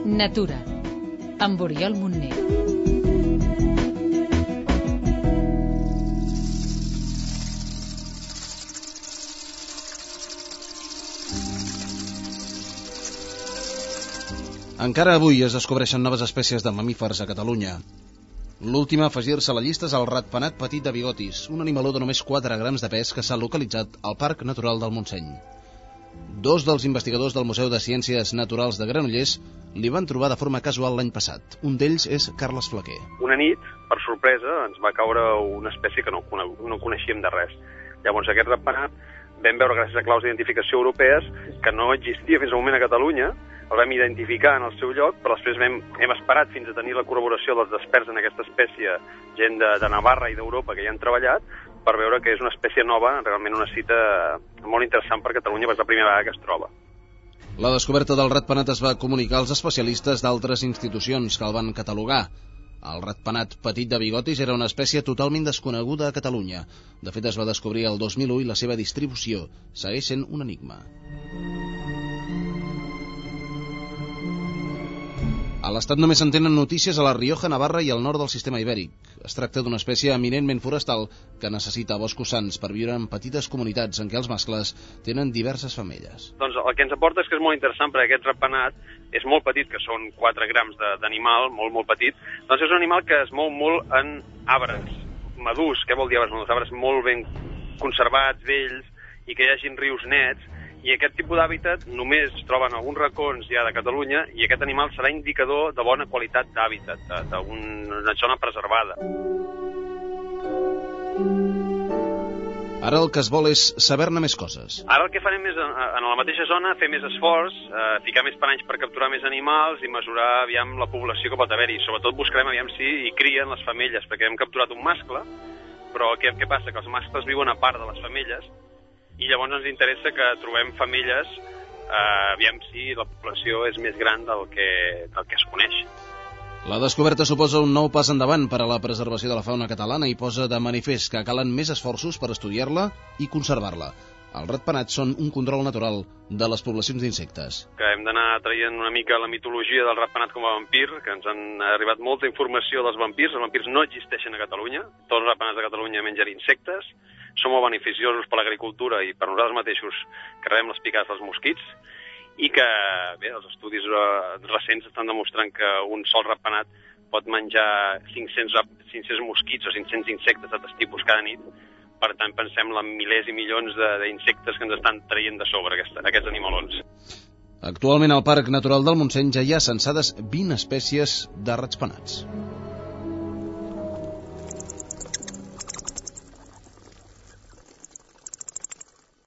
Natura, amb Oriol Montner. Encara avui es descobreixen noves espècies de mamífers a Catalunya. L'últim a afegir-se a la llista és el ratpenat petit de bigotis, un animaló de només 4 grams de pes que s'ha localitzat al Parc Natural del Montseny. Dos dels investigadors del Museu de Ciències Naturals de Granollers li van trobar de forma casual l'any passat. Un d'ells és Carles Flaquer. Una nit, per sorpresa, ens va caure una espècie que no coneixíem de res. Llavors aquest ratpenat vam veure gràcies a claus d'identificació europees que no existia fins al moment a Catalunya. El vam identificar en el seu lloc, però després hem esperat fins a tenir la col·laboració dels experts en aquesta espècie, gent de Navarra i d'Europa que hi han treballat, per veure que és una espècie nova, realment una cita molt interessant per Catalunya, perquè és la primera vegada que es troba. La descoberta del ratpenat es va comunicar als especialistes d'altres institucions que el van catalogar. El ratpenat petit de bigotis era una espècie totalment desconeguda a Catalunya. De fet, es va descobrir el 2001 i la seva distribució segueix sent un enigma. A l'estat només se'n tenen notícies a la Rioja, Navarra i al nord del sistema ibèric. Es tracta d'una espècie eminentment forestal que necessita boscos sans per viure en petites comunitats en què els mascles tenen diverses femelles. Doncs el que ens aporta és que és molt interessant perquè aquest ratpenat és molt petit, que són 4 grams d'animal, molt petit. Doncs és un animal que es mou molt en arbres madurs. Què vol dir arbres madurs? Arbres molt ben conservats, vells, i que hi hagin rius nets. I aquest tipus d'hàbitat només es troba en alguns racons ja de Catalunya i aquest animal serà indicador de bona qualitat d'hàbitat, d'una zona preservada. Ara el que es vol és saber-ne més coses. Ara el que farem és, en la mateixa zona, fer més esforç, ficar més panys per capturar més animals i mesurar aviam la població que pot haver-hi. Sobretot buscarem aviam si hi crien les femelles, perquè hem capturat un mascle, però què passa? Que els mascles viuen a part de les femelles, i llavors ens interessa que trobem femelles, aviam si la població és més gran del que es coneix. La descoberta suposa un nou pas endavant per a la preservació de la fauna catalana i posa de manifest que calen més esforços per estudiar-la i conservar-la. Els ratpenats són un control natural de les poblacions d'insectes. Que hem d'anar traient una mica la mitologia del ratpenat com a vampir, que ens han arribat molta informació dels vampirs. Els vampirs no existeixen a Catalunya. Tots els ratpenats de Catalunya mengen insectes. Són molt beneficiosos per l'agricultura i per nosaltres mateixos que rebem les picades dels mosquits i que, bé, els estudis recents estan demostrant que un sol ratpenat pot menjar 500 mosquits o 500 insectes d'altres tipus cada nit. Per tant, pensem en milers i milions d'insectes que ens estan traient de sobre aquests animalons. Actualment al Parc Natural del Montseny ja hi ha censades 20 espècies de ratpenats.